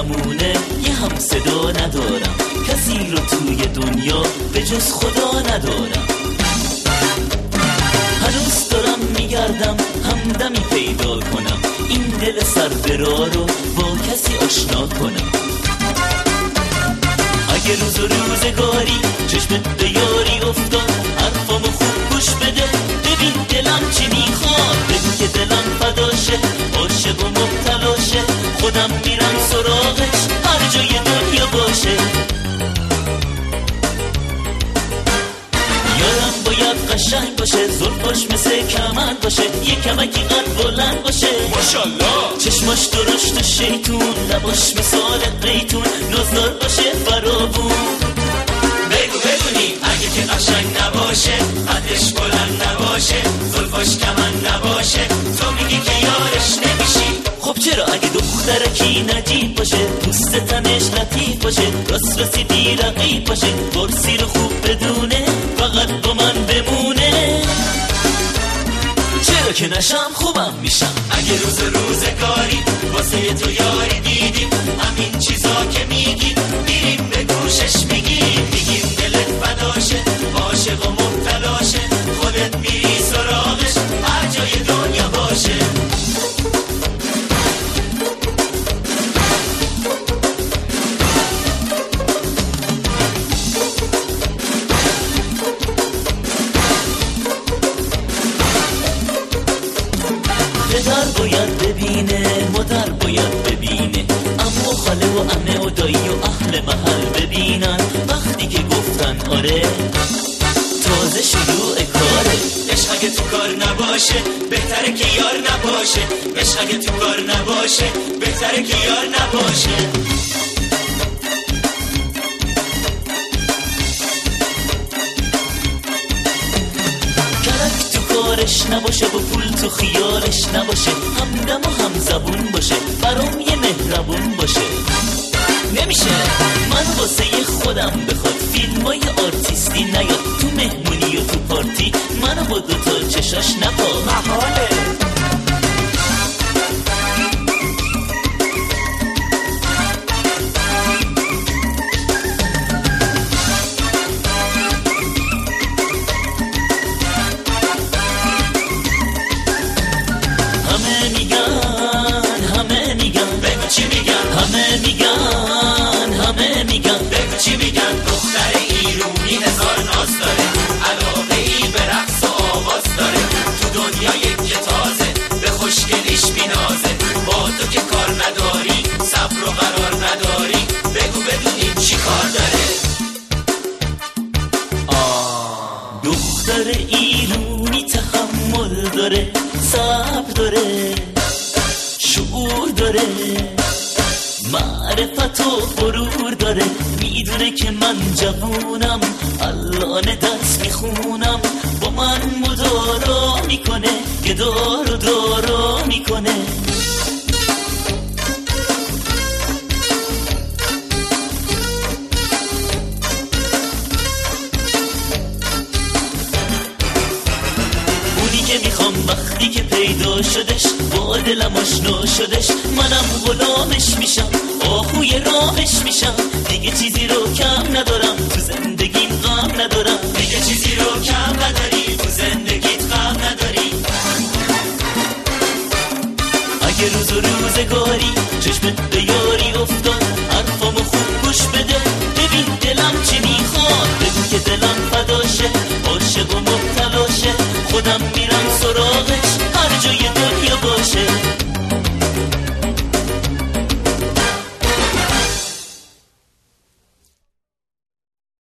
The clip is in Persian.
نمونه یه هم صدا ندارم، کسی رو توی دنیا به جز خدا ندارم. هنوز دارم میگردم همدمی پیدا کنم، این دل سربرا رو با کسی آشنا کنم. اگه روز و روزگاری چشمت به یاری افتاد، حرفامو خوب گوش بده، ببین دلم چی میخواد. بگو که دلم فداشه، عاشق و مبتلاشه، خودم میرم سراغش هر جای دنیا باشه. یارم باید قشنگ باشه، زلفاش مثل کمند باشه، یه کمکی قد بلند باشه ماشالله، چشماش درشت و شیطون، لباش مثال قیتون، نازدار باشه فراوون. بگو بدونی اگه که قشنگ نباشه، قدش بلند نباشه، زلفاش کمند نباشه، تو میگی که یارش نمیشی. خب چرا اگه دخترکی نجیب باشه، دوست تنش لطیف باشه، راست رسیدی رقیب باشه، برسی رو خوب بدونه، فقط با من بمونه. چرا که نشم خوبم میشم. اگه روز روزگاری واسه تو یاری دیدیم، همین چیزا که میگیم میریم به گوشش میگیم، میگیم دلت فداشه، عاشق و مبتلاشه، خودت میری سراغش هر جای دنیا باشه. پدر باید ببینه، مادر باید ببینه، عمو خاله و عمه و دایی و اهل محل ببینن. وقتی که گفتن آره تازه شروع کاره. عشق اگه تو کار نباشه بهتره که یار نباشه، عشق اگه تو کار نباشه بهتره که یار نباشه. کارش نباشه و پول تو خیالش نباشه، همدم و هم زبون باشه، برام یه مهربون باشه. نمیشه من واسه خودم بخواد فیلمای آرتیستی نیاد، تو مهمونی و تو پارتی منو با دوتا چشاش نپا محاله. همه میگن بگو چی میگن. دختر ایرونی هزار ناز داره، علاقه ای به رقص و آواز داره، تو دنیا یک تازه به خوشگلیش بینازه. با تو که کار نداری، صبر و قرار نداری، بگو بدونی چی کار داره. دختر ایرونی تحمل داره، صبر داره، شعور داره، معرفت و غرور داره، میدونه که من جوونم، الان درس میخونم، با من مدارا میکنه، یه دار و دارا میکنه. اونی که میخوام وقتی که پیدا شدش، با دلم آشنا شدش، منم غلامش میشم، آهوی راهش میشم. دیگه چیزی رو کم ندارم، تو زندگیم غم ندارم. دیگه چیزی رو کم نداری، تو زندگیت غم نداری. اگه روز و روزگاری چشمت به